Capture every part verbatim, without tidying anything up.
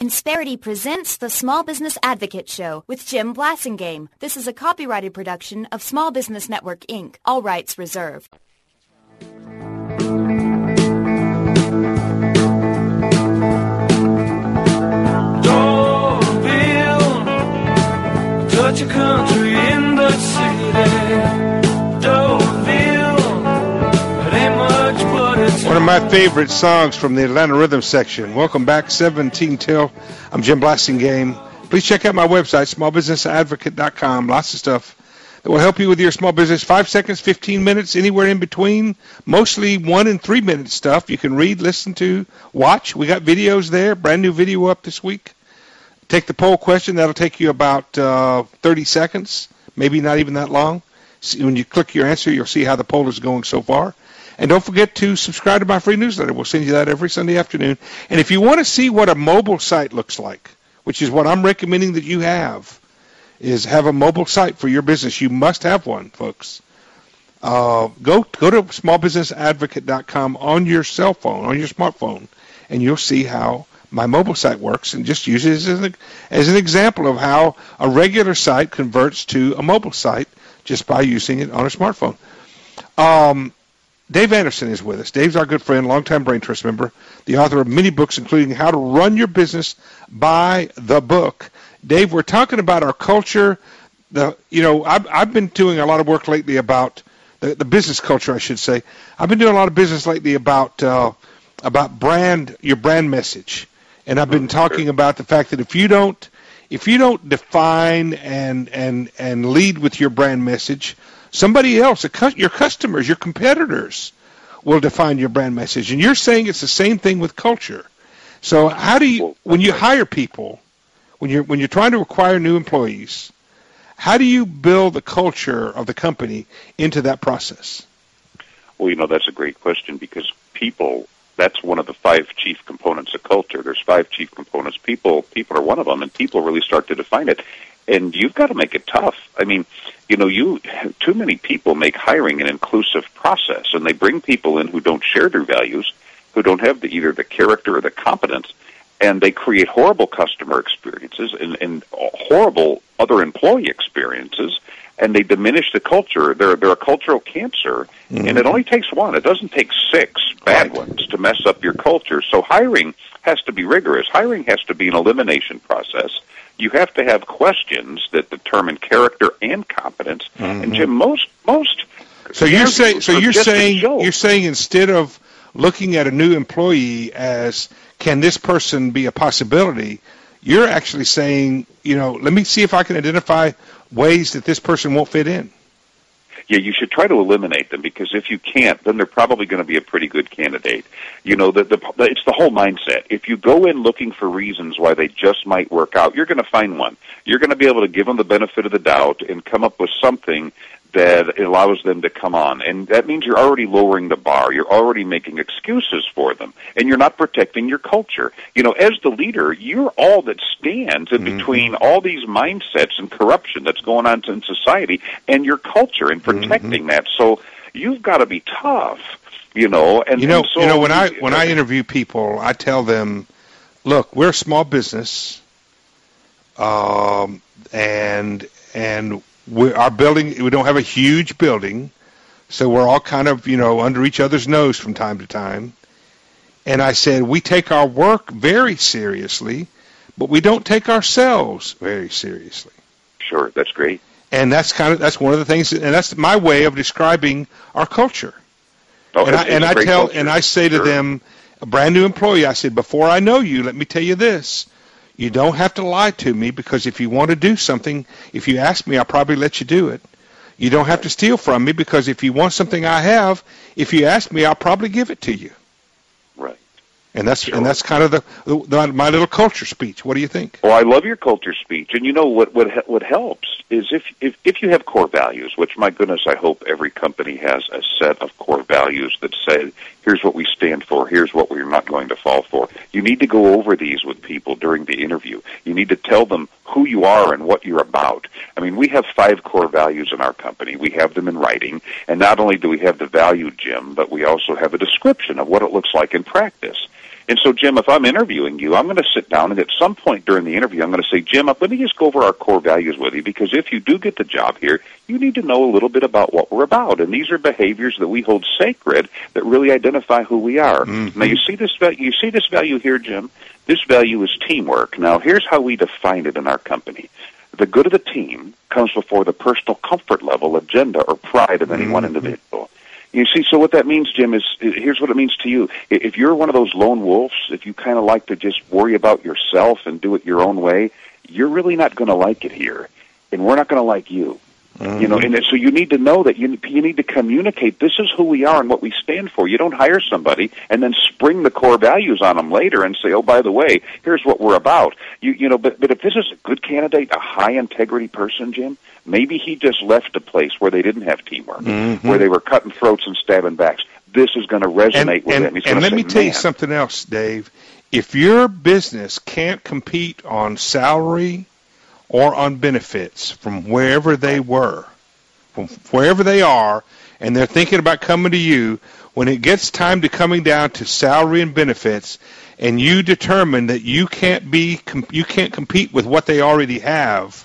Insperity presents the Small Business Advocate Show with Jim Blasingame. This is a copyrighted production of Small Business Network, Incorporated. All rights reserved. Dorville, touch a country in the city. Dorville, it ain't much but it's one of my favorite songs from the Atlanta Rhythm section. Welcome back, seventeen till. I'm Jim Blasingame. Please check out my website, small business advocate dot com. Lots of stuff that will help you with your small business. Five seconds, fifteen minutes, anywhere in between. Mostly one and three minute stuff you can read, listen to, watch. We got videos there, brand new video up this week. Take the poll question. That'll take you about uh, thirty seconds, maybe not even that long. See, when you click your answer, you'll see how the poll is going so far. And don't forget to subscribe to my free newsletter. We'll send you that every Sunday afternoon. And if you want to see what a mobile site looks like, which is what I'm recommending that you have, is have a mobile site for your business. You must have one, folks. Uh, go go to small business advocate dot com on your cell phone, on your smartphone, and you'll see how my mobile site works. And just use it as an, as an example of how a regular site converts to a mobile site just by using it on a smartphone. Um, Dave Anderson is with us. Dave's our good friend, longtime Brain Trust member, the author of many books, including How to Run Your Business by the Book. Dave, we're talking about our culture. The you know, I've, I've been doing a lot of work lately about the, the business culture, I should say. I've been doing a lot of business lately about uh, about brand, your brand message, and I've been talking about the fact that if you don't if you don't define and and and lead with your brand message, somebody else, your customers, your competitors, will define your brand message. And you're saying it's the same thing with culture. So how do you, when you hire people, when you're when you're trying to acquire new employees, how do you build the culture of the company into that process? Well, you know, that's a great question, because people, that's one of the five chief components of culture. There's five chief components. People, people are one of them, and people really start to define it. And you've got to make it tough. I mean, you know, you too many people make hiring an inclusive process, and they bring people in who don't share their values, who don't have the, either the character or the competence, and they create horrible customer experiences and, and horrible other employee experiences, and they diminish the culture. They're, they're a cultural cancer, mm-hmm. and it only takes one. It doesn't take six bad ones to mess up your culture. So hiring has to be rigorous. Hiring has to be an elimination process. You have to have questions that determine character and competence. Mm-hmm. And Jim, most most so you're saying so you're saying you're saying instead of looking at a new employee as, can this person be a possibility, you're actually saying, you know, let me see if I can identify ways that this person won't fit in. Yeah, you should try to eliminate them, because if you can't, then they're probably going to be a pretty good candidate. You know, the, the, the, it's the whole mindset. If you go in looking for reasons why they just might work out, you're going to find one. You're going to be able to give them the benefit of the doubt and come up with something that allows them to come on. And that means you're already lowering the bar. You're already making excuses for them. And you're not protecting your culture. You know, as the leader, you're all that stands in mm-hmm. between all these mindsets and corruption that's going on in society and your culture and protecting mm-hmm. that. So you've got to be tough, you know. And you know, and so, you know when I when I interview people, I tell them, look, we're a small business, um, and and we our building, we don't have a huge building, so we're all kind of, you know, under each other's nose from time to time. And I said, we take our work very seriously, but we don't take ourselves very seriously. Sure, that's great. And that's kind of that's one of the things, and that's my way of describing our culture. Oh, and I, and I tell culture. and I say to sure. them, a brand new employee, I said, before I know you, let me tell you this. You don't have to lie to me, because if you want to do something, if you ask me, I'll probably let you do it. You don't have to steal from me, because if you want something I have, if you ask me, I'll probably give it to you. Right. And that's sure. and that's kind of the, the my little culture speech. What do you think? Well, I love your culture speech, and you know what what what helps is if if if you have core values, which, my goodness, I hope every company has a set of core values that say, here's what we stand for, here's what we're not going to fall for. You need to go over these with people during the interview. You need to tell them who you are and what you're about. I mean, we have five core values in our company. We have them in writing, and not only do we have the value, Jim, but we also have a description of what it looks like in practice. And so, Jim, if I'm interviewing you, I'm going to sit down, and at some point during the interview, I'm going to say, Jim, let me just go over our core values with you, because if you do get the job here, you need to know a little bit about what we're about. And these are behaviors that we hold sacred that really identify who we are. Mm-hmm. Now, you see this you see this value here, Jim? This value is teamwork. Now, here's how we define it in our company. The good of the team comes before the personal comfort level, agenda, or pride of any mm-hmm. one individual. You see, so what that means, Jim, is here's what it means to you. If you're one of those lone wolves, if you kind of like to just worry about yourself and do it your own way, you're really not going to like it here, and we're not going to like you. Mm-hmm. You know, and so you need to know that you you need to communicate. This is who we are and what we stand for. You don't hire somebody and then spring the core values on them later and say, "Oh, by the way, here's what we're about." You you know, but but if this is a good candidate, a high integrity person, Jim, maybe he just left a place where they didn't have teamwork, mm-hmm. where they were cutting throats and stabbing backs. This is going to resonate and, with and, him. He's and let say, me tell you Man. something else, Dave. If your business can't compete on salary or on benefits from wherever they were, from wherever they are, and they're thinking about coming to you, when it gets time to coming down to salary and benefits, and you determine that you can't be you can't compete with what they already have,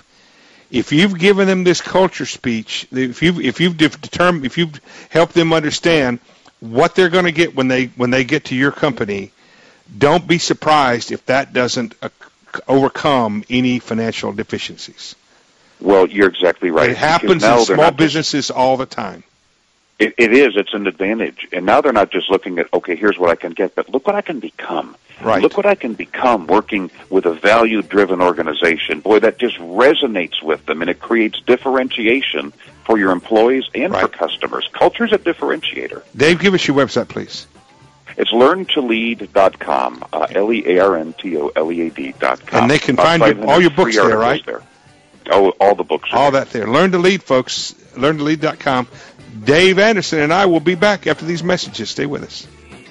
if you've given them this culture speech, if you if you've determined if you've helped them understand what they're going to get when they when they get to your company, don't be surprised if that doesn't uh, overcome any financial deficiencies. Well, you're exactly right. It happens in small businesses all the time. It, it is. It's an advantage. And now they're not just looking at, okay, here's what I can get, but look what I can become. Right. Look what I can become working with a value-driven organization. Boy, that just resonates with them, and it creates differentiation for your employees and right. for customers. Culture's a differentiator. Dave, give us your website, please. It's learn to lead dot com, uh, L E A R N T O L E A D dot com. And they can find your, all your books there, right? There. Oh, all the books are All there. that there. Learn to Lead, folks. learn to lead dot com. Dave Anderson and I will be back after these messages. Stay with us.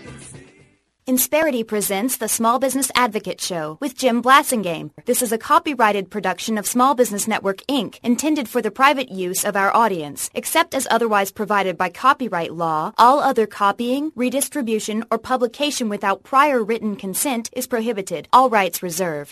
Insperity presents the Small Business Advocate Show with Jim Blassingame. This is a copyrighted production of Small Business Network, Incorporated, intended for the private use of our audience. Except as otherwise provided by copyright law, all other copying, redistribution, or publication without prior written consent is prohibited. All rights reserved.